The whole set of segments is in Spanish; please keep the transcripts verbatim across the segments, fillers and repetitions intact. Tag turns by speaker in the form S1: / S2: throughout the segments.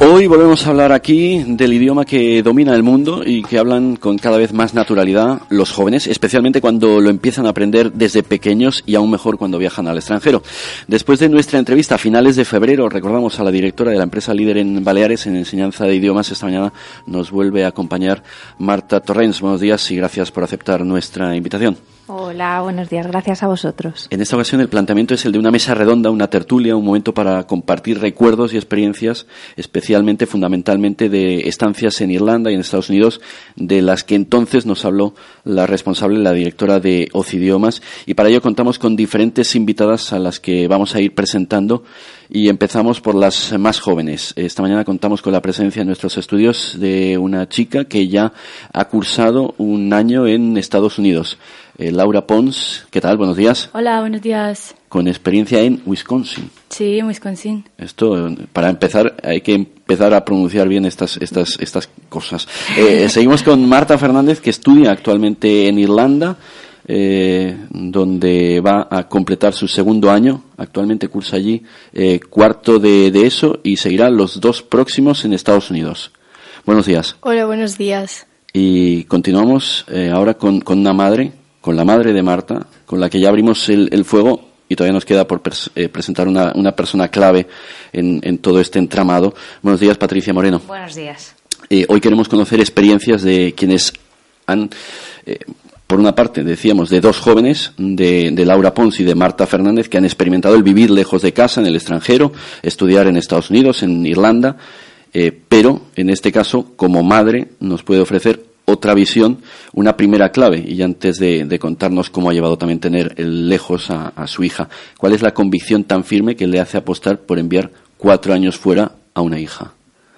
S1: Hoy volvemos a hablar aquí del idioma que domina el mundo y que hablan con cada vez más naturalidad los jóvenes, especialmente cuando lo empiezan a aprender desde pequeños y aún mejor cuando viajan al extranjero. Después de nuestra entrevista a finales de febrero, recordamos a la directora de la empresa líder en Baleares en enseñanza de idiomas. Esta mañana nos vuelve a acompañar Marta Torrens. Buenos días y gracias por aceptar nuestra invitación.
S2: Hola, buenos días. Gracias a vosotros.
S1: En esta ocasión el planteamiento es el de una mesa redonda, una tertulia, un momento para compartir recuerdos y experiencias, especialmente, fundamentalmente, de estancias en Irlanda y en Estados Unidos, de las que entonces nos habló la responsable, la directora de Ocidiomas, y para ello contamos con diferentes invitadas a las que vamos a ir presentando, y empezamos por las más jóvenes. Esta mañana contamos con la presencia en nuestros estudios de una chica que ya ha cursado un año en Estados Unidos. Eh, Laura Pons, ¿qué tal? Buenos días.
S3: Hola, buenos días.
S1: Con experiencia en Wisconsin.
S3: Sí, en Wisconsin.
S1: Esto, para empezar, hay que empezar a pronunciar bien estas estas estas cosas. Eh, seguimos con Marta Fernández, que estudia actualmente en Irlanda, eh, donde va a completar su segundo año. Actualmente cursa allí eh, cuarto de, de eso y seguirá los dos próximos en Estados Unidos. Buenos días.
S3: Hola, buenos días.
S1: Y continuamos eh, ahora con, con una madre, con la madre de Marta, con la que ya abrimos el, el fuego, y todavía nos queda por pres, eh, presentar una, una persona clave en, en todo este entramado. Buenos días, Patricia Moreno.
S4: Buenos días.
S1: Eh, hoy queremos conocer experiencias de quienes han, eh, por una parte, decíamos, de dos jóvenes, de, de Laura Pons y de Marta Fernández, que han experimentado el vivir lejos de casa, en el extranjero, estudiar en Estados Unidos, en Irlanda, eh, pero, en este caso, como madre, nos puede ofrecer otra visión, una primera clave. Y antes de, de contarnos cómo ha llevado también tener el lejos a, a su hija, ¿cuál es la convicción tan firme que le hace apostar por enviar cuatro años fuera a una hija?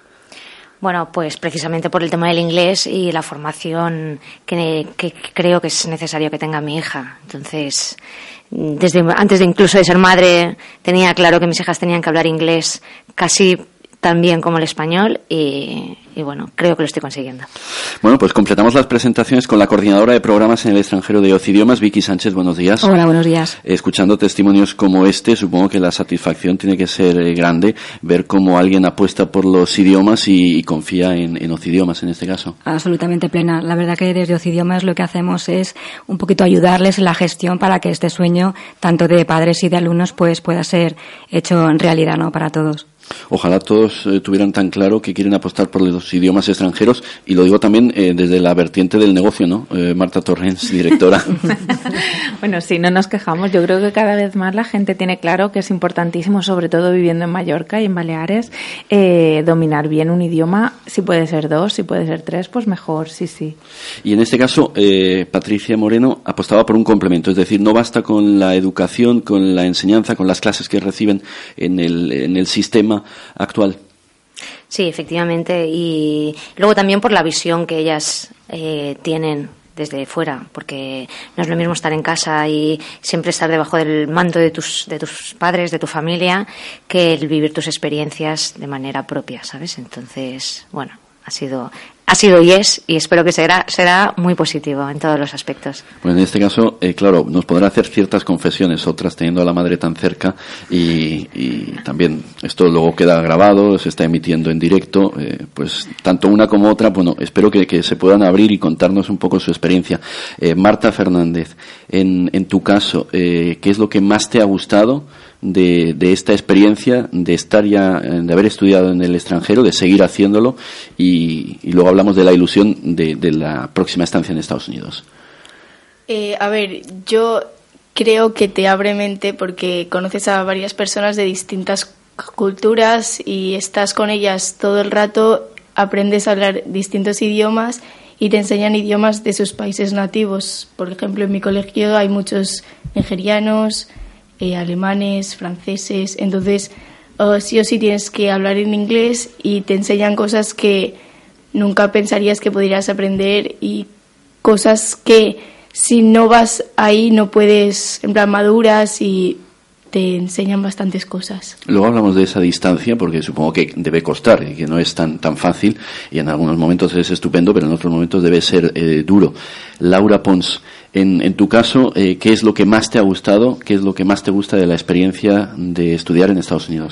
S4: Bueno, pues precisamente por el tema del inglés y la formación que, que creo que es necesario que tenga mi hija. Entonces, desde antes de incluso de ser madre, tenía claro que mis hijas tenían que hablar inglés casi tan bien como el español y, y bueno, creo que lo estoy consiguiendo.
S1: Bueno, pues completamos las presentaciones con la coordinadora de programas en el extranjero de Ocidiomas, Vicky Sánchez. Buenos días.
S5: Hola, buenos días.
S1: Escuchando testimonios como este, supongo que la satisfacción tiene que ser eh, grande, ver cómo alguien apuesta por los idiomas y, y confía en, en Ocidiomas en este caso.
S5: Absolutamente plena. La verdad que desde Ocidiomas lo que hacemos es un poquito ayudarles en la gestión para que este sueño, tanto de padres y de alumnos, pues pueda ser hecho en realidad, ¿no?, para todos.
S1: Ojalá todos eh, tuvieran tan claro que quieren apostar por los idiomas extranjeros, y lo digo también eh, desde la vertiente del negocio, ¿no? Eh, Marta Torrens, directora.
S2: Bueno, sí, no nos quejamos. Yo creo que cada vez más la gente tiene claro que es importantísimo, sobre todo viviendo en Mallorca y en Baleares, eh, dominar bien un idioma. Si puede ser dos, si puede ser tres, pues mejor, sí, sí.
S1: Y en este caso, eh, Patricia Moreno apostaba por un complemento, es decir, no basta con la educación, con la enseñanza, con las clases que reciben en el, en el sistema actual.
S4: Sí, efectivamente, y luego también por la visión que ellas eh, tienen desde fuera, porque no es lo mismo estar en casa y siempre estar debajo del manto de tus de tus padres, de tu familia, que el vivir tus experiencias de manera propia, ¿sabes? Entonces, bueno, ha sido ha sido y es, y espero que será será muy positivo en todos los aspectos.
S1: Pues en este caso, eh, claro, nos podrá hacer ciertas confesiones, otras teniendo a la madre tan cerca, y, y también esto luego queda grabado, se está emitiendo en directo, eh, pues tanto una como otra, bueno, espero que, que se puedan abrir y contarnos un poco su experiencia. Eh, Marta Fernández, en, en tu caso, eh, ¿qué es lo que más te ha gustado de, de esta experiencia, de estar ya, de haber estudiado en el extranjero, de seguir haciéndolo, y, y luego hablamos de la ilusión de, de la próxima estancia en Estados Unidos?
S3: Eh, a ver, yo creo que te abre mente porque conoces a varias personas de distintas culturas y estás con ellas todo el rato, aprendes a hablar distintos idiomas y te enseñan idiomas de sus países nativos. Por ejemplo, en mi colegio hay muchos nigerianos, eh, alemanes, franceses, entonces oh, sí o sí tienes que hablar en inglés y te enseñan cosas que nunca pensarías que podrías aprender y cosas que si no vas ahí no puedes, en plan, maduras y te enseñan bastantes cosas.
S1: Luego hablamos de esa distancia, porque supongo que debe costar y que no es tan tan fácil, y en algunos momentos es estupendo, pero en otros momentos debe ser eh, duro. Laura Pons, en, en tu caso, eh, ¿qué es lo que más te ha gustado? ¿Qué es lo que más te gusta de la experiencia de estudiar en Estados Unidos?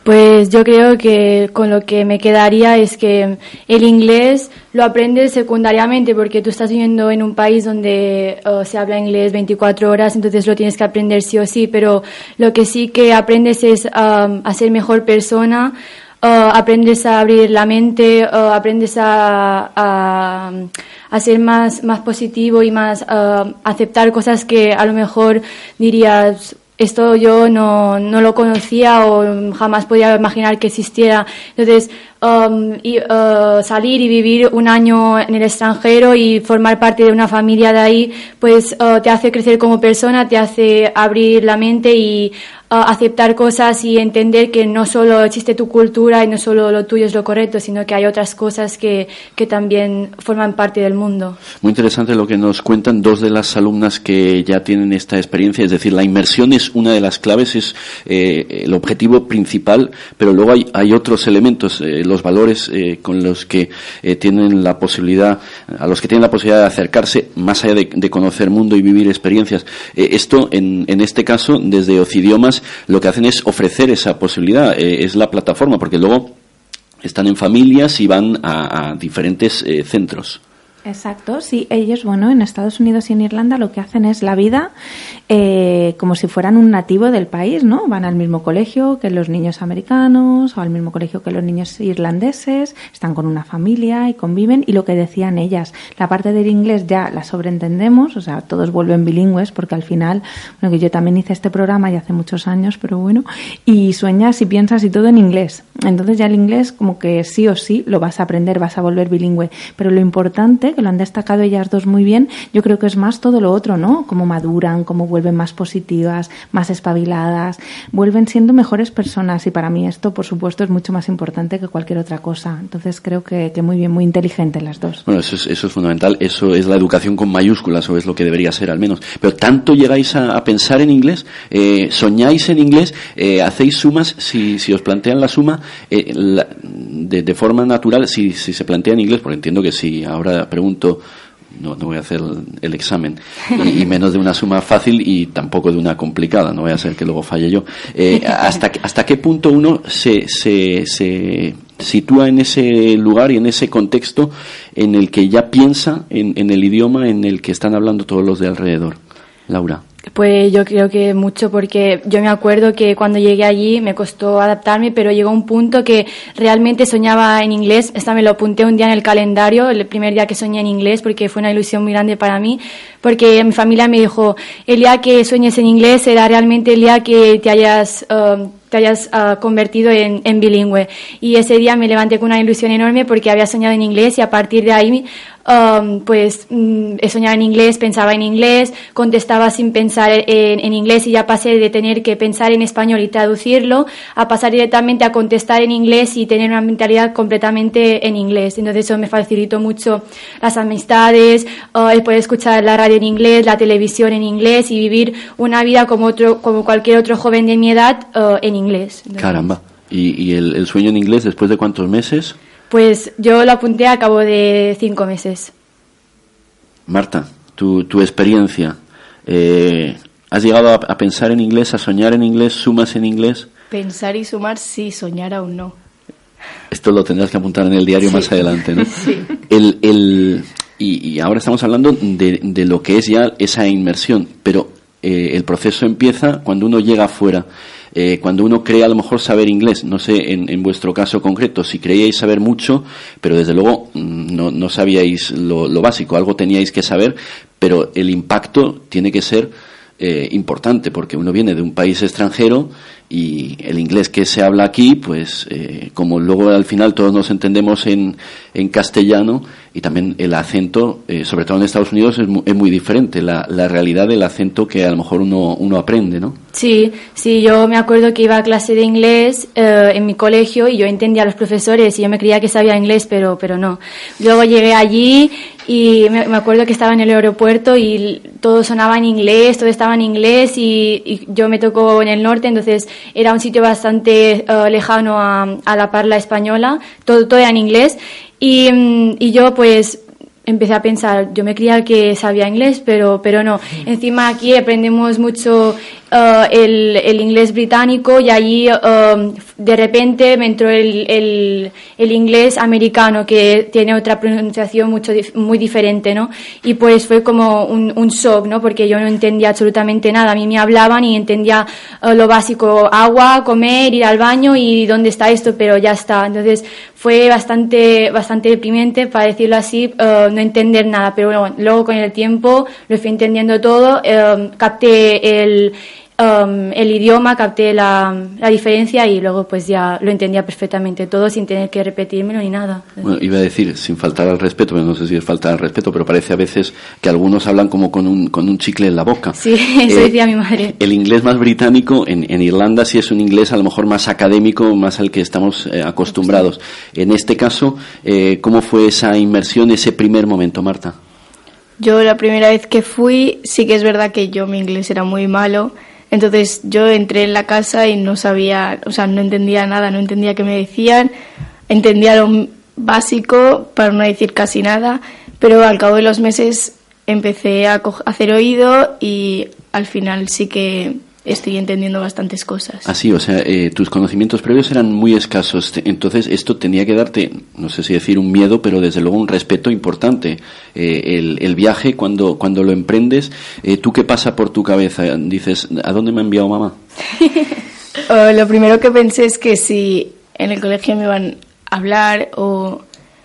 S6: Pues yo creo que con lo que me quedaría es que el inglés lo aprendes secundariamente porque tú estás viviendo en un país donde uh, se habla inglés veinticuatro horas, entonces lo tienes que aprender sí o sí, pero lo que sí que aprendes es um, a ser mejor persona, uh, aprendes a abrir la mente, uh, aprendes a, a, a ser más, más positivo y más uh, aceptar cosas que a lo mejor dirías... Esto yo no, no lo conocía o jamás podía imaginar que existiera. Entonces, um, y, uh, salir y vivir un año en el extranjero y formar parte de una familia de ahí, pues uh, te hace crecer como persona, te hace abrir la mente y uh, aceptar cosas y entender que no solo existe tu cultura y no solo lo tuyo es lo correcto, sino que hay otras cosas que, que también forman parte del mundo.
S1: Muy interesante lo que nos cuentan dos de las alumnas que ya tienen esta experiencia, es decir, la inmersión es una de las claves, es eh, el objetivo principal, pero luego hay, hay otros elementos, eh, los valores eh, con los que eh, tienen la posibilidad, a los que tienen la posibilidad de acercarse, más allá de, de conocer mundo y vivir experiencias. Eh, esto, en, en este caso, desde Ocidiomas, lo que hacen es ofrecer esa posibilidad, eh, es la plataforma, porque luego están en familias y van a, a diferentes eh, centros.
S2: Exacto, sí, ellos, bueno, en Estados Unidos y en Irlanda lo que hacen es la vida eh, como si fueran un nativo del país, ¿no? Van al mismo colegio que los niños americanos o al mismo colegio que los niños irlandeses, están con una familia y conviven, y lo que decían ellas, la parte del inglés ya la sobreentendemos, o sea, todos vuelven bilingües porque al final, bueno, que yo también hice este programa ya hace muchos años, pero bueno, y sueñas y piensas y todo en inglés, entonces ya el inglés como que sí o sí lo vas a aprender, vas a volver bilingüe, pero lo importante, que lo han destacado ellas dos muy bien, yo creo que es más todo lo otro, ¿no? Cómo maduran, cómo vuelven más positivas, más espabiladas, vuelven siendo mejores personas, y para mí esto, por supuesto, es mucho más importante que cualquier otra cosa. Entonces creo que, que muy bien, muy inteligentes las dos.
S1: Bueno, eso es, eso es fundamental, eso es la educación con mayúsculas, o es lo que debería ser al menos. Pero ¿tanto llegáis a, a pensar en inglés? Eh, ¿Soñáis en inglés? Eh, ¿Hacéis sumas? Si, si os plantean la suma eh, la, de, de forma natural, si, si se plantea en inglés, porque entiendo que si ahora pregunto No, no voy a hacer el examen, y, y menos de una suma fácil y tampoco de una complicada, no voy a ser que luego falle yo. Eh, hasta, ¿Hasta qué punto uno se, se, se sitúa en ese lugar y en ese contexto en el que ya piensa en, en el idioma en el que están hablando todos los de alrededor? Laura.
S6: Pues yo creo que mucho, porque yo me acuerdo que cuando llegué allí me costó adaptarme, pero llegó un punto que realmente soñaba en inglés. Esta me lo apunté un día en el calendario, el primer día que soñé en inglés, porque fue una ilusión muy grande para mí, porque mi familia me dijo, el día que sueñes en inglés será realmente el día que te hayas... Uh, te hayas uh, convertido en, en bilingüe. Y ese día me levanté con una ilusión enorme porque había soñado en inglés, y a partir de ahí um, pues mm, soñaba en inglés, pensaba en inglés, contestaba sin pensar en, en inglés, y ya pasé de tener que pensar en español y traducirlo a pasar directamente a contestar en inglés y tener una mentalidad completamente en inglés. Entonces eso me facilitó mucho las amistades, uh, el poder escuchar la radio en inglés, la televisión en inglés y vivir una vida como otro, como cualquier otro joven de mi edad uh, en inglés. Entonces,
S1: caramba. ¿Y, y el, el sueño en inglés después de cuántos meses?
S6: Pues yo lo apunté a cabo de cinco meses.
S1: Marta, tu, tu experiencia. Eh, ¿Has llegado a, a pensar en inglés, a soñar en inglés, sumas en inglés?
S3: Pensar y sumar sí, soñar aún no.
S1: Esto lo tendrás que apuntar en el diario sí. Más adelante, ¿no?
S3: Sí.
S1: El, el, y, y ahora estamos hablando de, de lo que es ya esa inmersión, pero eh, el proceso empieza cuando uno llega afuera. Eh, cuando uno cree a lo mejor saber inglés, no sé en, en vuestro caso concreto, si creíais saber mucho, pero desde luego no, no sabíais lo, lo básico, algo teníais que saber, pero el impacto tiene que ser eh, importante, porque uno viene de un país extranjero y el inglés que se habla aquí, pues eh, como luego al final todos nos entendemos en, en castellano, y también el acento, eh, sobre todo en Estados Unidos, es muy, es muy diferente, la, la realidad del acento que a lo mejor uno, uno aprende, ¿no?
S6: Sí, sí, yo me acuerdo que iba a clase de inglés eh, en mi colegio y yo entendía a los profesores y yo me creía que sabía inglés, pero, pero no. Luego llegué allí y me, me acuerdo que estaba en el aeropuerto y todo sonaba en inglés, todo estaba en inglés, y, y yo me tocó en el norte, entonces era un sitio bastante uh, lejano a, a la parla española, todo, todo era en inglés, y, y yo pues empecé a pensar, yo me creía que sabía inglés, pero pero no. Encima aquí aprendemos mucho uh, el, el inglés británico y allí uh, de repente me entró el, el, el inglés americano, que tiene otra pronunciación mucho, muy diferente, ¿no? Y pues fue como un, un shock, ¿no? Porque yo no entendía absolutamente nada. A mí me hablaban y entendía uh, lo básico: agua, comer, ir al baño y dónde está esto, pero ya está. Entonces fue bastante, bastante deprimente, para decirlo así, uh, no entender nada. Pero bueno, luego con el tiempo lo fui entendiendo todo, um, capté el, um, el idioma, capté la, la diferencia y luego pues ya lo entendía perfectamente todo sin tener que repetírmelo ni nada.
S1: Bueno, iba a decir, sin faltar al respeto, pero no sé si es falta al respeto, pero parece a veces que algunos hablan como con un, con un chicle en la boca.
S6: Sí, eso
S1: eh,
S6: decía mi madre.
S1: El inglés más británico, en, en Irlanda sí es un inglés a lo mejor más académico, más al que estamos eh, acostumbrados. En este caso, eh, ¿cómo fue esa inmersión, ese primer momento, Marta?
S3: Yo la primera vez que fui, sí que es verdad que yo mi inglés era muy malo, entonces yo entré en la casa y no sabía, o sea, no entendía nada, no entendía qué me decían, entendía lo básico, para no decir casi nada, pero al cabo de los meses empecé a co- hacer oído y al final sí que estoy entendiendo bastantes cosas.
S1: Así, o sea, eh, tus conocimientos previos eran muy escasos, entonces esto tenía que darte, no sé si decir un miedo, pero desde luego un respeto importante. Eh, el, el viaje, cuando, cuando lo emprendes, eh, ¿tú qué pasa por tu cabeza? Dices, ¿a dónde me ha enviado mamá?
S3: uh, lo primero que pensé es que si en el colegio me iban a hablar o,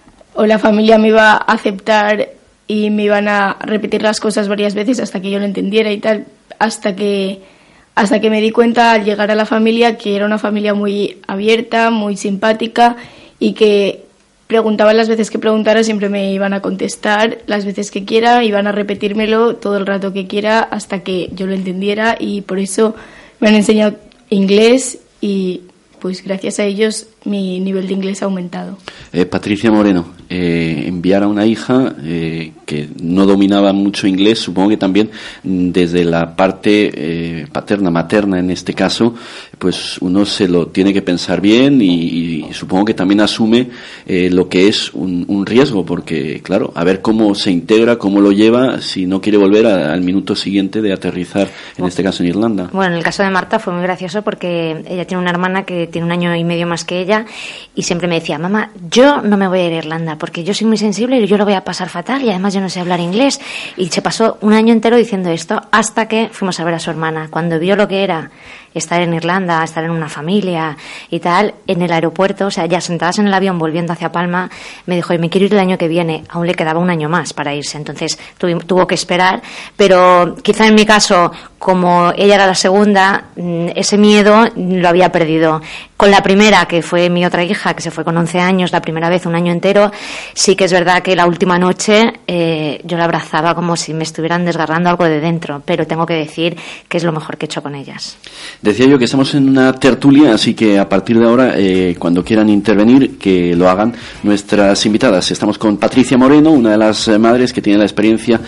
S3: o la familia me iba a aceptar y me iban a repetir las cosas varias veces hasta que yo lo entendiera y tal, hasta que hasta que me di cuenta al llegar a la familia que era una familia muy abierta, muy simpática y que preguntaba las veces que preguntara, siempre me iban a contestar las veces que quiera, iban a repetírmelo todo el rato que quiera hasta que yo lo entendiera y por eso me han enseñado inglés y pues gracias a ellos mi nivel de inglés ha aumentado.
S1: Eh, Patricia Moreno, eh, enviar a una hija eh, que no dominaba mucho inglés, supongo que también desde la parte eh, paterna, materna en este caso, pues uno se lo tiene que pensar bien y, y supongo que también asume eh, lo que es un, un riesgo, porque claro, a ver cómo se integra, cómo lo lleva, si no quiere volver a, al minuto siguiente de aterrizar, en este caso en Irlanda.
S4: Bueno, en el caso de Marta fue muy gracioso porque ella tiene una hermana que tiene un año y medio más que ella y siempre me decía, mamá, yo no me voy a ir a Irlanda porque yo soy muy sensible y yo lo voy a pasar fatal y además yo no sé hablar inglés. Y se pasó un año entero diciendo esto hasta que fuimos a ver a su hermana. Cuando vio lo que era estar en Irlanda, estar en una familia y tal, en el aeropuerto, o sea, ya sentadas en el avión volviendo hacia Palma, me dijo, me quiero ir el año que viene. Aún le quedaba un año más para irse, entonces tuvo, tuvo que esperar, pero quizá en mi caso, como ella era la segunda, ese miedo lo había perdido. Con la primera, que fue mi otra hija, que se fue con once años, la primera vez un año entero, sí que es verdad que la última noche eh, yo la abrazaba como si me estuvieran desgarrando algo de dentro, pero tengo que decir que es lo mejor que he hecho con ellas.
S1: Decía yo que estamos en una tertulia, así que a partir de ahora, eh, cuando quieran intervenir, que lo hagan nuestras invitadas. Estamos con Patricia Moreno, una de las eh, madres que tiene la experiencia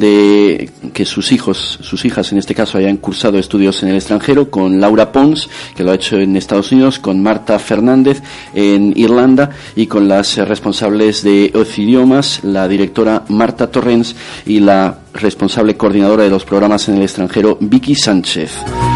S1: de que sus hijos, sus hijas en este caso, hayan cursado estudios en el extranjero, con Laura Pons, que lo ha hecho en Estados Unidos, con Marta Fernández en Irlanda y con las eh, responsables de Ocidiomas, la directora Marta Torrens y la responsable coordinadora de los programas en el extranjero, Vicky Sánchez.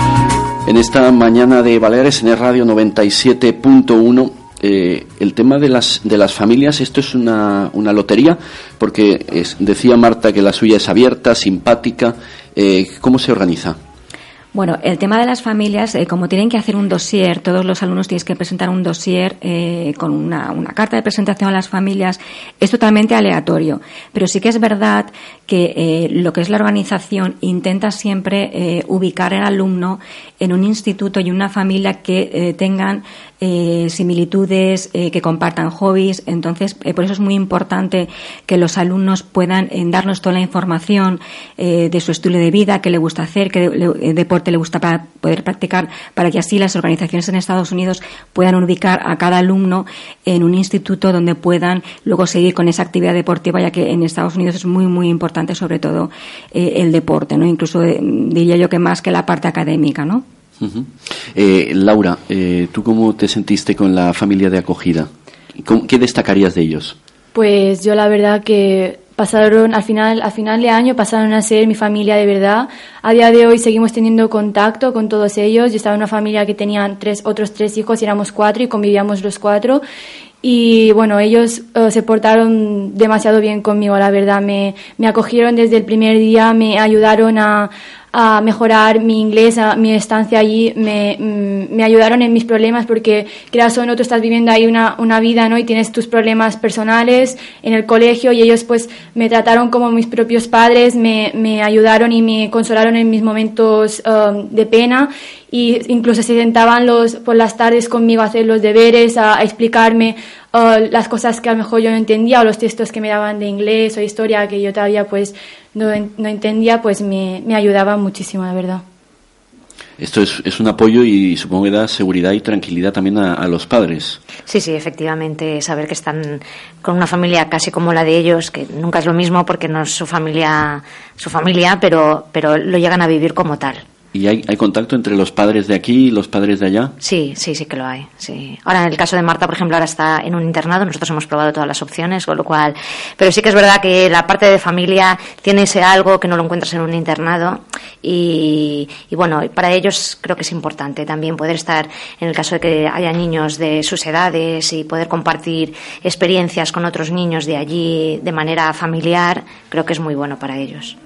S1: En esta mañana de Baleares, en el Radio noventa y siete punto uno, eh, el tema de las de las familias, esto es una, una lotería, porque es, decía Marta que la suya es abierta, simpática. Eh, ¿Cómo se organiza?
S5: Bueno, el tema de las familias, eh, como tienen que hacer un dossier, todos los alumnos tienen que presentar un dossier eh, con una, una carta de presentación a las familias, es totalmente aleatorio. Pero sí que es verdad que eh, lo que es la organización intenta siempre eh, ubicar al alumno en un instituto y una familia que eh, tengan eh, similitudes, eh, que compartan hobbies. Entonces, eh, por eso es muy importante que los alumnos puedan eh, darnos toda la información eh, de su estilo de vida, qué le gusta hacer, qué de, de, deporte le gusta para poder practicar, para que así las organizaciones en Estados Unidos puedan ubicar a cada alumno en un instituto donde puedan luego seguir con esa actividad deportiva, ya que en Estados Unidos es muy, muy importante, sobre todo eh, el deporte, ¿no? Incluso eh, diría yo que más que la parte académica, ¿no?
S1: Uh-huh. Eh, Laura, eh, ¿tú cómo te sentiste con la familia de acogida? ¿Qué destacarías de ellos?
S6: Pues yo la verdad que pasaron al final, al final de año pasaron a ser mi familia de verdad. A día de hoy seguimos teniendo contacto con todos ellos. Yo estaba en una familia que tenían tres, otros tres hijos y éramos cuatro y convivíamos los cuatro. Y bueno, ellos uh, se portaron demasiado bien conmigo, la verdad. Me, me acogieron desde el primer día, me ayudaron a, a mejorar mi inglés, a mi estancia allí, me, me ayudaron en mis problemas porque, quieras o no, tú estás viviendo ahí una, una vida, ¿no? Y tienes tus problemas personales en el colegio y ellos pues me trataron como mis propios padres, me, me ayudaron y me consolaron en mis momentos um, de pena. Y incluso se sentaban los, por las tardes conmigo a hacer los deberes, a, a explicarme uh, las cosas que a lo mejor yo no entendía o los textos que me daban de inglés o historia que yo todavía pues no, no entendía, pues me, me ayudaban muchísimo, la verdad.
S1: Esto es, es un apoyo y supongo que da seguridad y tranquilidad también a, a los padres.
S4: Sí, sí, efectivamente, saber que están con una familia casi como la de ellos, que nunca es lo mismo porque no es su familia, su familia, pero, pero lo llegan a vivir como tal.
S1: ¿Y hay, hay contacto entre los padres de aquí y los padres de allá?
S4: Sí, sí, sí que lo hay. Sí. Ahora, en el caso de Marta, por ejemplo, ahora está en un internado. Nosotros hemos probado todas las opciones, con lo cual... Pero sí que es verdad que la parte de familia tiene ese algo que no lo encuentras en un internado. Y, y bueno, para ellos creo que es importante también poder estar, en el caso de que haya niños de sus edades y poder compartir experiencias con otros niños de allí de manera familiar, creo que es muy bueno para ellos.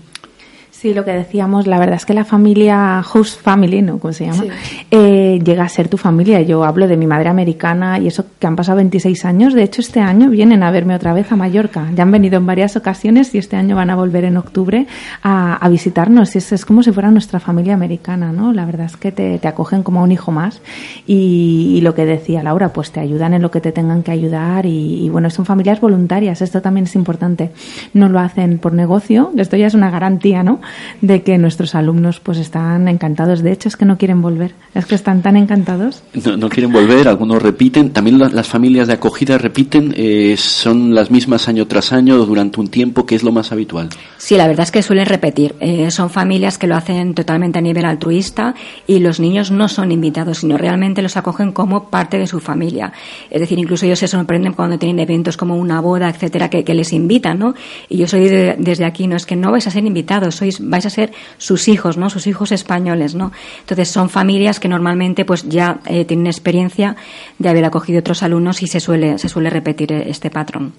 S2: Sí, lo que decíamos, la verdad es que la familia, host family, ¿no? ¿Cómo se llama?
S6: Sí.
S2: Eh, llega a ser tu familia. Yo hablo de mi madre americana y eso que han pasado veintiséis años. De hecho, este año vienen a verme otra vez a Mallorca. Ya han venido en varias ocasiones y este año van a volver en octubre a, a visitarnos. Es, es como si fuera nuestra familia americana, ¿no? La verdad es que te, te acogen como a un hijo más y, y lo que decía Laura, pues te ayudan en lo que te tengan que ayudar y, y bueno, son familias voluntarias. Esto también es importante. No lo hacen por negocio. Esto ya es una garantía, ¿no? De que nuestros alumnos pues están encantados. De hecho, es que no quieren volver. Es que están tan encantados.
S1: No, no quieren volver, algunos repiten. También la, las familias de acogida repiten. Eh, son las mismas año tras año durante un tiempo, que es lo más habitual.
S5: Sí, la verdad es que suelen repetir. Eh, son familias que lo hacen totalmente a nivel altruista y los niños no son invitados, sino realmente los acogen como parte de su familia. Es decir, incluso ellos se sorprenden cuando tienen eventos como una boda, etcétera, que, que les invitan, ¿no? Y yo soy de, desde aquí, no es que no vais a ser invitados, sois vais a ser sus hijos, ¿no? Sus hijos españoles, ¿no? Entonces son familias que normalmente pues ya eh, tienen experiencia de haber acogido otros alumnos y se suele se suele repetir este patrón.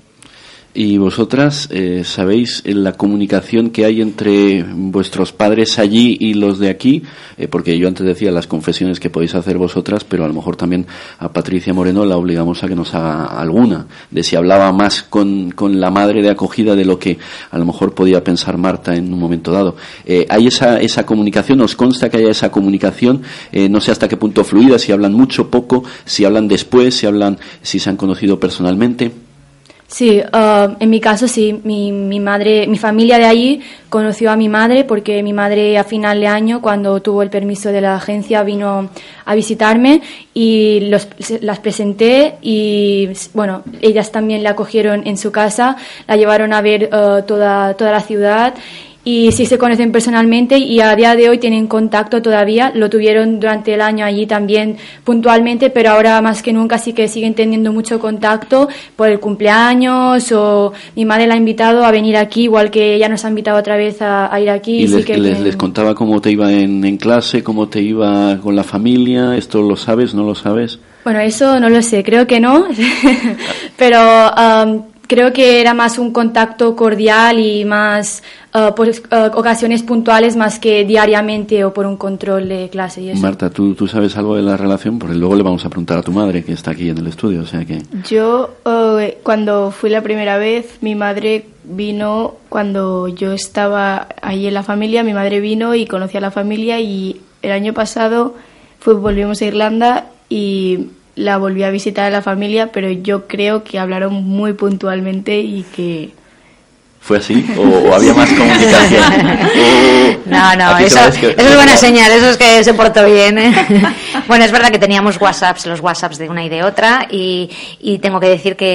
S1: Y vosotras, eh, ¿sabéis la comunicación que hay entre vuestros padres allí y los de aquí? Eh, porque yo antes decía las confesiones que podéis hacer vosotras, pero a lo mejor también a Patricia Moreno la obligamos a que nos haga alguna, de si hablaba más con, con la madre de acogida de lo que a lo mejor podía pensar Marta en un momento dado. Eh, ¿Hay esa, esa comunicación? ¿Os consta que haya esa comunicación? Eh, no sé hasta qué punto fluida, si hablan mucho, poco, si hablan después, si hablan, si se han conocido personalmente.
S6: Sí, uh, en mi caso sí, mi, mi madre, mi familia de allí conoció a mi madre porque mi madre a final de año, cuando tuvo el permiso de la agencia, vino a visitarme y los, las presenté y bueno, ellas también la acogieron en su casa, la llevaron a ver uh, toda, toda la ciudad. Y sí se conocen personalmente y a día de hoy tienen contacto todavía, lo tuvieron durante el año allí también puntualmente, pero ahora más que nunca sí que siguen teniendo mucho contacto por el cumpleaños o mi madre la ha invitado a venir aquí, igual que ella nos ha invitado otra vez a, a ir aquí.
S1: ¿Y
S6: sí
S1: les,
S6: que
S1: les,
S6: que...
S1: les contaba cómo te iba en, en clase, cómo te iba con la familia? ¿Esto lo sabes, no lo sabes?
S6: Bueno, eso no lo sé, creo que no, pero... Um, Creo que era más un contacto cordial y más uh, por uh, ocasiones puntuales más que diariamente o por un control de clase y eso.
S1: Marta, ¿tú, tú sabes algo de la relación? Porque luego le vamos a preguntar a tu madre, que está aquí en el estudio, o sea que...
S3: Yo, uh, cuando fui la primera vez, mi madre vino cuando yo estaba ahí en la familia, mi madre vino y conocí a la familia y el año pasado fue, volvimos a Irlanda y... la volví a visitar a la familia, pero yo creo que hablaron muy puntualmente y que...
S1: ¿Fue así? ¿O, o había más comunicación? ¿O...
S4: No, no, eso, que, eso es buena señal, eso es que se portó bien, ¿eh? Bueno, es verdad que teníamos WhatsApps, los WhatsApps de una y de otra, y, y tengo que decir que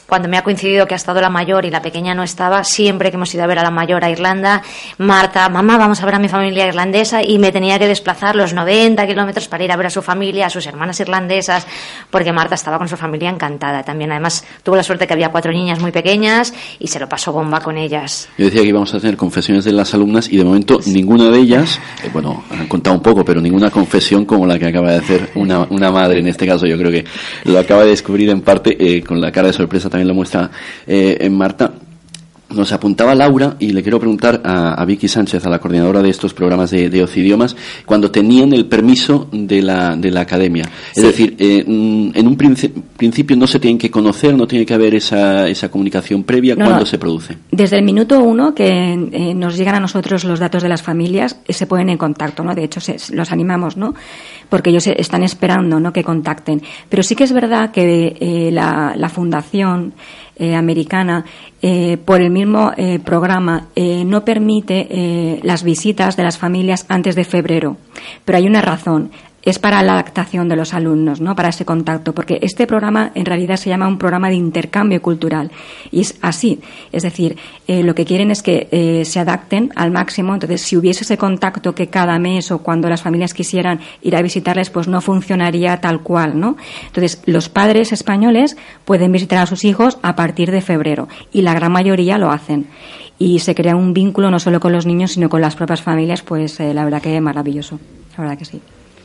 S4: cuando me ha coincidido que ha estado la mayor y la pequeña no estaba, siempre que hemos ido a ver a la mayor a Irlanda, Marta, mamá, vamos a ver a mi familia irlandesa, y me tenía que desplazar los noventa kilómetros para ir a ver a su familia, a sus hermanas irlandesas, porque Marta estaba con su familia encantada. También, además, tuvo la suerte que había cuatro niñas muy pequeñas y se lo pasó bomba con ellas.
S1: Yo decía que íbamos a tener confesiones de las alumnas y de momento ninguna de ellas, eh, bueno, han contado un poco, pero ninguna confesión como la que acaba de hacer una, una madre, en este caso. Yo creo que lo acaba de descubrir en parte, eh, con la cara de sorpresa también lo muestra eh, en Marta. Nos apuntaba Laura, y le quiero preguntar a, a Vicky Sánchez, a la coordinadora de estos programas de, de Ocidiomas, cuando tenían el permiso de la, de la academia. Es sí. decir, eh, en un princi- principio no se tienen que conocer, no tiene que haber esa, esa comunicación previa. No, ¿cuándo no. se produce?
S5: Desde el minuto uno que eh, nos llegan a nosotros los datos de las familias, eh, se ponen en contacto, ¿no? De hecho, se, los animamos, ¿no? Porque ellos están esperando, ¿no?, que contacten. Pero sí que es verdad que eh, la, la fundación eh, americana, eh, por el mismo eh, programa, eh, no permite eh, las visitas de las familias antes de febrero. Pero hay una razón. Es para la adaptación de los alumnos, ¿no?, para ese contacto, porque este programa en realidad se llama un programa de intercambio cultural, y es así, es decir, eh, lo que quieren es que eh, se adapten al máximo. Entonces, si hubiese ese contacto que cada mes o cuando las familias quisieran ir a visitarles, pues no funcionaría tal cual, ¿no? Entonces, los padres españoles pueden visitar a sus hijos a partir de febrero, y la gran mayoría lo hacen. Y se crea un vínculo no solo con los niños, sino con las propias familias, pues eh, la verdad que es maravilloso, la verdad que sí.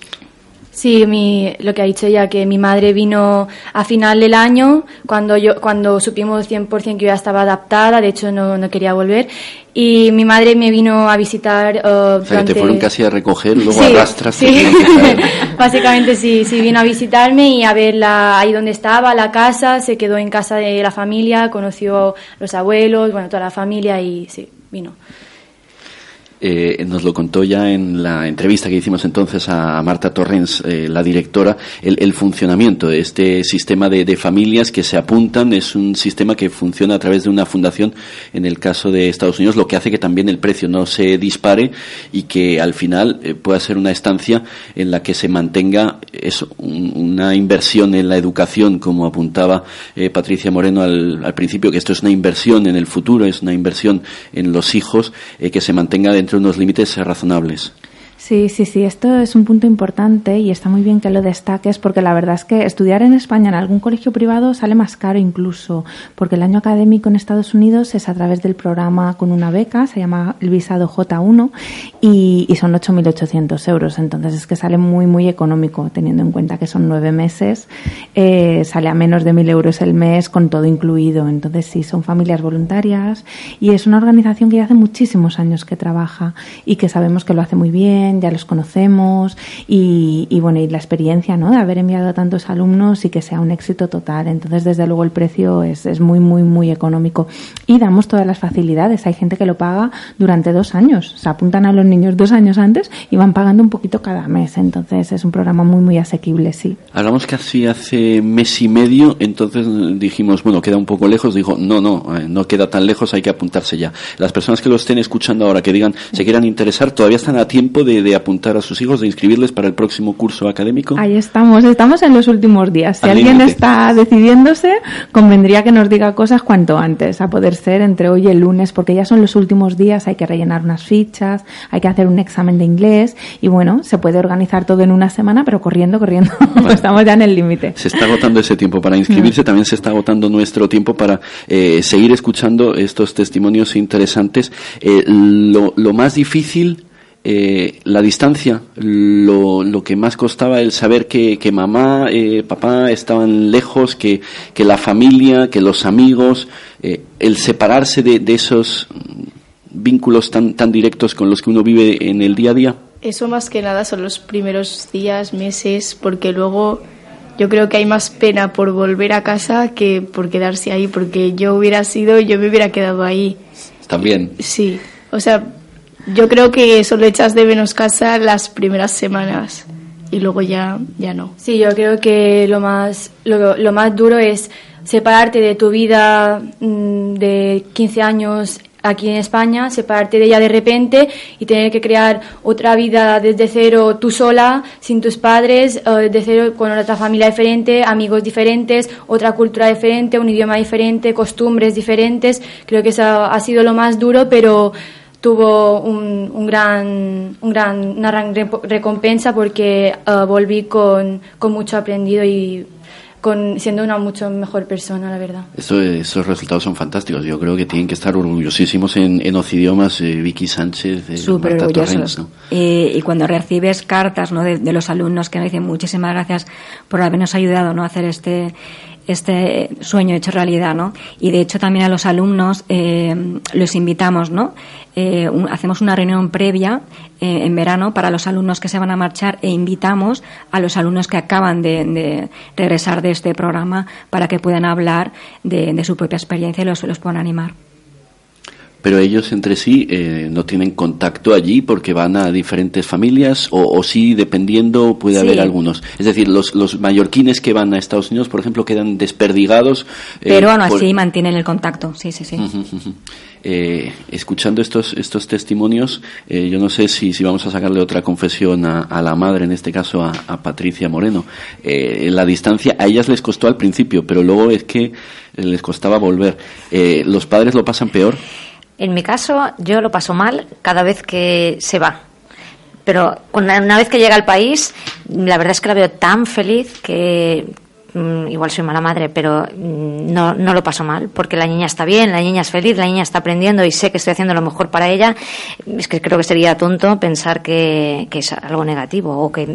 S6: Sí, mi, lo que ha dicho ella, que mi madre vino a final del año, cuando yo cuando supimos cien por ciento que yo ya estaba adaptada, de hecho no, no quería volver, y mi madre me vino a visitar. Uh,
S1: o sea, que te fueron casi a recoger, luego
S6: sí,
S1: arrastras.
S6: Sí. Básicamente sí, sí, vino a visitarme y a ver la, ahí donde estaba, la casa, se quedó en casa de la familia, conoció a los abuelos, bueno, toda la familia, y sí, vino.
S1: Eh, nos lo contó ya en la entrevista que hicimos entonces a Marta Torrens, eh, la directora, el, el funcionamiento de este sistema de, de familias que se apuntan. Es un sistema que funciona a través de una fundación, en el caso de Estados Unidos, lo que hace que también el precio no se dispare y que al final eh, pueda ser una estancia en la que se mantenga eso, un, una inversión en la educación, como apuntaba eh, Patricia Moreno al, al principio, que esto es una inversión en el futuro, es una inversión en los hijos, eh, que se mantenga dentro unos límites razonables.
S2: Sí, sí, sí, esto es un punto importante y está muy bien que lo destaques, porque la verdad es que estudiar en España en algún colegio privado sale más caro incluso, porque el año académico en Estados Unidos es a través del programa con una beca, se llama el visado J uno, y, y son ocho mil ochocientos euros, entonces es que sale muy, muy económico, teniendo en cuenta que son nueve meses, eh, sale a menos de mil euros el mes con todo incluido. Entonces sí, son familias voluntarias y es una organización que ya hace muchísimos años que trabaja y que sabemos que lo hace muy bien, ya los conocemos y, y bueno, y la experiencia, ¿no?, de haber enviado a tantos alumnos y que sea un éxito total. Entonces, desde luego el precio es, es muy, muy, muy económico y damos todas las facilidades. Hay gente que lo paga durante dos años, se apuntan a los niños dos años antes y van pagando un poquito cada mes. Entonces, es un programa muy, muy asequible, sí.
S1: Hablamos casi hace mes y medio, entonces dijimos, bueno, queda un poco lejos. Dijo, no, no, no queda tan lejos, hay que apuntarse ya. Las personas que lo estén escuchando ahora, que digan, se quieran interesar, todavía están a tiempo de, de apuntar a sus hijos, de inscribirles para el próximo curso académico.
S2: Ahí estamos, estamos en los últimos días. Si Al alguien límite. está decidiéndose, convendría que nos diga cosas cuanto antes, a poder ser entre hoy y el lunes, porque ya son los últimos días, hay que rellenar unas fichas, hay que hacer un examen de inglés y bueno, se puede organizar todo en una semana, pero corriendo, corriendo. Vale. Estamos ya en el límite.
S1: Se está agotando ese tiempo para inscribirse, también se está agotando nuestro tiempo para eh, seguir escuchando estos testimonios interesantes. Eh, lo, lo más difícil... Eh, la distancia, lo, lo que más costaba, el saber que, que mamá, eh, papá estaban lejos, que, que la familia, que los amigos, eh, el separarse de, de esos vínculos tan, tan directos con los que uno vive en el día a día.
S3: Eso más que nada son los primeros días, meses, porque luego yo creo que hay más pena por volver a casa que por quedarse ahí, porque yo hubiera sido, yo me hubiera quedado ahí.
S1: También.
S3: Sí, o sea, yo creo que solo echas de menos casa las primeras semanas y luego ya, ya no.
S6: Sí, yo creo que lo más, lo, lo más duro es separarte de tu vida de quince años aquí en España, separarte de ella de repente y tener que crear otra vida desde cero tú sola, sin tus padres, uh, desde cero con otra familia diferente, amigos diferentes, otra cultura diferente, un idioma diferente, costumbres diferentes. Creo que eso ha sido lo más duro, pero tuvo un, un gran, un gran, una gran recompensa porque uh, volví con, con mucho aprendido y con siendo una mucho mejor persona, la verdad.
S1: Esto, estos resultados son fantásticos. Yo creo que tienen que estar orgullosísimos en, en Ocidiomas, eh, Vicky Sánchez, eh,
S5: súper
S1: Marta
S5: orgullosos.
S1: Torrens, ¿no?
S5: Eh, y cuando recibes cartas, ¿no?, de, de los alumnos que nos dicen muchísimas gracias por habernos ayudado, ¿no?, a hacer este este sueño hecho realidad, ¿no? Y de hecho también a los alumnos eh, los invitamos, ¿no? Eh, un, hacemos una reunión previa eh, en verano para los alumnos que se van a marchar e invitamos a los alumnos que acaban de, de regresar de este programa para que puedan hablar de, de su propia experiencia y los, los puedan animar.
S1: Pero ellos entre sí eh, no tienen contacto allí porque van a diferentes familias o, o sí, dependiendo, puede
S5: sí.
S1: haber algunos. Es decir, los, los mallorquines que van a Estados Unidos, por ejemplo, quedan desperdigados. Eh,
S5: Pero aún así
S1: por...
S5: mantienen el contacto, sí, sí, sí.
S1: Uh-huh, uh-huh. Eh, escuchando estos estos testimonios, eh, yo no sé si, si vamos a sacarle otra confesión a, a la madre, en este caso a, a Patricia Moreno. Eh, la distancia a ellas les costó al principio, pero luego es que les costaba volver. Eh, ¿Los padres lo pasan peor?
S4: En mi caso, yo lo paso mal cada vez que se va. Pero una vez que llega al país, la verdad es que la veo tan feliz que mmm, igual soy mala madre, pero mmm, no, no lo paso mal, porque la niña está bien, la niña es feliz, la niña está aprendiendo y sé que estoy haciendo lo mejor para ella. Es que creo que sería tonto pensar que, que es algo negativo o que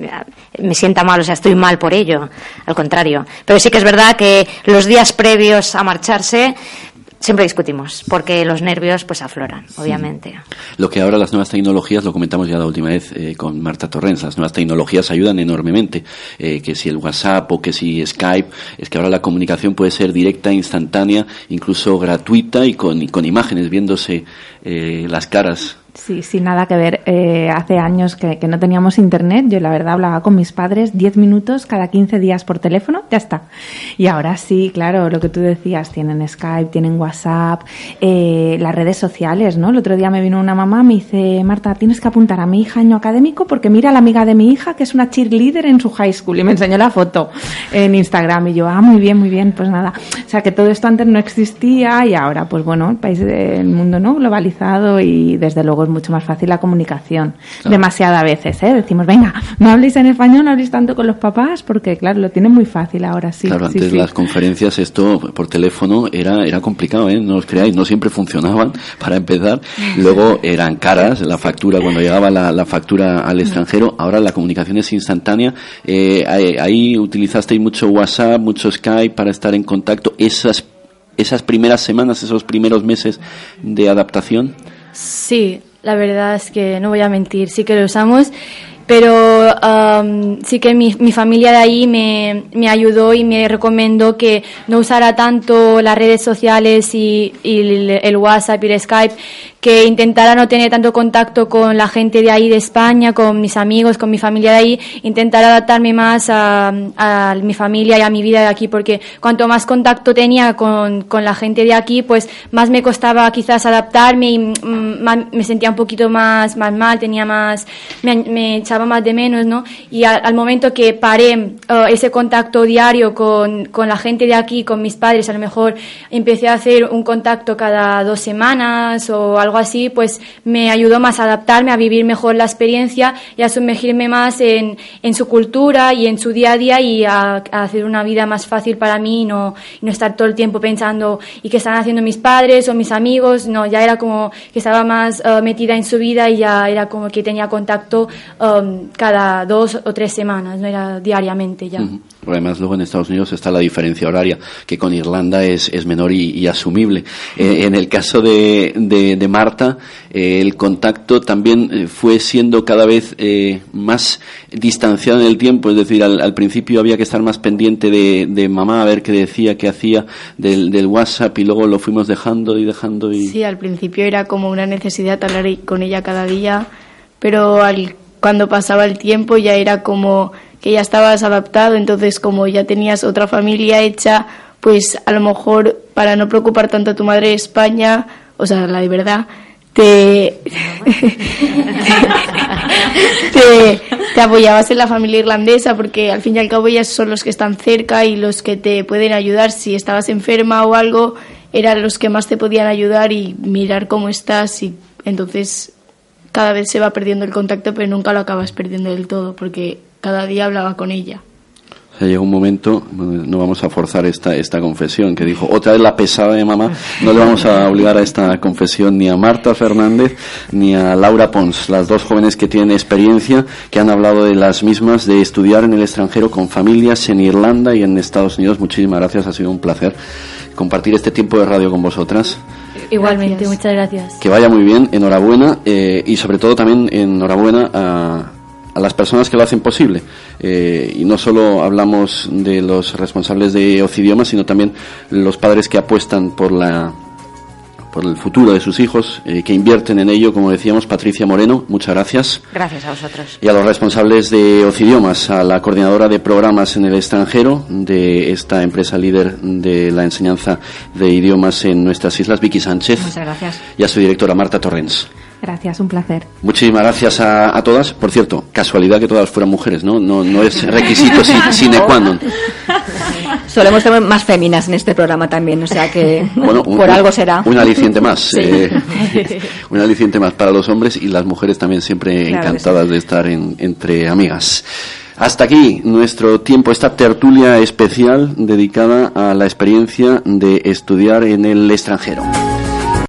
S4: me sienta mal, o sea, estoy mal por ello. Al contrario. Pero sí que es verdad que los días previos a marcharse siempre discutimos, porque los nervios pues afloran, obviamente. Sí.
S1: Lo que ahora las nuevas tecnologías, lo comentamos ya la última vez eh, con Marta Torrens, las nuevas tecnologías ayudan enormemente, eh, que si el WhatsApp o que si Skype, es que ahora la comunicación puede ser directa, instantánea, incluso gratuita y con, y con imágenes, viéndose eh, las caras.
S2: Sí, sin nada que ver. Eh, hace años que, que no teníamos internet. Yo, la verdad, hablaba con mis padres diez minutos cada quince días por teléfono. Ya está. Y ahora sí, claro, lo que tú decías, tienen Skype, tienen WhatsApp, eh, las redes sociales, ¿no? El otro día me vino una mamá, me dice, Marta, tienes que apuntar a mi hija año académico porque mira a la amiga de mi hija que es una cheerleader en su high school. Y me enseñó la foto en Instagram. Y yo, ah, muy bien, muy bien. Pues nada. O sea, que todo esto antes no existía y ahora, pues bueno, el país del mundo, ¿no?, globalizado y desde luego es mucho más fácil la comunicación. Claro. Demasiadas veces, ¿eh? Decimos, venga, no habléis en español, no habléis tanto con los papás, porque claro, lo tienen muy fácil ahora, sí.
S1: Claro,
S2: sí,
S1: antes
S2: sí.
S1: las conferencias, esto por teléfono era era complicado, ¿eh? No os creáis, no siempre funcionaban, para empezar. Luego eran caras, la factura, cuando llegaba la, la factura al extranjero, ahora la comunicación es instantánea. Eh, ahí, ahí utilizasteis mucho WhatsApp, mucho Skype para estar en contacto. Esas, esas primeras semanas, esos primeros meses de adaptación.
S6: Sí, la verdad es que no voy a mentir, sí que lo usamos, pero um, sí que mi, mi familia de ahí me, me ayudó y me recomendó que no usara tanto las redes sociales y, y el, el WhatsApp y el Skype, que intentara no tener tanto contacto con la gente de ahí de España, con mis amigos, con mi familia de ahí, intentar adaptarme más a, a mi familia y a mi vida de aquí, porque cuanto más contacto tenía con, con la gente de aquí, pues más me costaba quizás adaptarme y mm, más, me sentía un poquito más, más mal, tenía más, me, me echaba más de menos, ¿no? Y al, al momento que paré uh, ese contacto diario con, con la gente de aquí, con mis padres, a lo mejor empecé a hacer un contacto cada dos semanas o algo algo así, pues me ayudó más a adaptarme, a vivir mejor la experiencia y a sumergirme más en, en su cultura y en su día a día y a, a hacer una vida más fácil para mí y no, y no estar todo el tiempo pensando ¿y qué están haciendo mis padres o mis amigos? No, ya era como que estaba más uh, metida en su vida y ya era como que tenía contacto um, cada dos o tres semanas, no era diariamente ya.
S1: Uh-huh. Además, luego en Estados Unidos está la diferencia horaria, que con Irlanda es, es menor y, y asumible. Eh, en el caso de, de, de Marta, eh, el contacto también eh, fue siendo cada vez eh, más distanciado en el tiempo, es decir, al, al principio había que estar más pendiente de, de mamá, a ver qué decía, qué hacía, del, del WhatsApp, y luego lo fuimos dejando y dejando. Y...
S3: Sí, al principio era como una necesidad hablar con ella cada día, pero al, cuando pasaba el tiempo ya era como que ya estabas adaptado, entonces como ya tenías otra familia hecha, pues a lo mejor para no preocupar tanto a tu madre de España, o sea, la de verdad, te, te, te apoyabas en la familia irlandesa, porque al fin y al cabo ellas son los que están cerca y los que te pueden ayudar. Si estabas enferma o algo, eran los que más te podían ayudar y mirar cómo estás, y entonces cada vez se va perdiendo el contacto, pero nunca lo acabas perdiendo del todo, porque cada día hablaba con ella.
S1: O sea, llegó un momento, no vamos a forzar esta esta confesión, que dijo, otra vez la pesada de mamá, no le vamos a obligar a esta confesión ni a Marta Fernández ni a Laura Pons, las dos jóvenes que tienen experiencia, que han hablado de las mismas, de estudiar en el extranjero con familias en Irlanda y en Estados Unidos. Muchísimas gracias, ha sido un placer compartir este tiempo de radio con vosotras.
S6: Igualmente,
S3: Gracias.
S6: muchas gracias.
S1: Que vaya muy bien, enhorabuena, eh, y sobre todo también enhorabuena a, a las personas que lo hacen posible. Eh, y no solo hablamos de los responsables de Ocidiomas, sino también los padres que apuestan por la por el futuro de sus hijos, eh, que invierten en ello, como decíamos. Patricia Moreno, muchas gracias.
S4: Gracias a vosotros.
S1: Y a los responsables de Ocidiomas, a la coordinadora de programas en el extranjero de esta empresa líder de la enseñanza de idiomas en nuestras islas, Vicky Sánchez.
S5: Muchas gracias.
S1: Y a su directora, Marta Torrens.
S2: Gracias, un placer.
S1: Muchísimas gracias a, a todas. Por cierto, casualidad que todas fueran mujeres, ¿no? No, no es requisito sine qua non.
S5: Solemos ser más féminas en este programa también, o sea que
S1: Bueno, un,
S5: por algo será.
S1: Un aliciente más.
S5: Sí.
S1: Eh, un aliciente más para los hombres, y las mujeres también siempre
S5: Claro
S1: encantadas
S5: que sí.
S1: de estar en, entre amigas. Hasta aquí nuestro tiempo, esta tertulia especial dedicada a la experiencia de estudiar en el extranjero.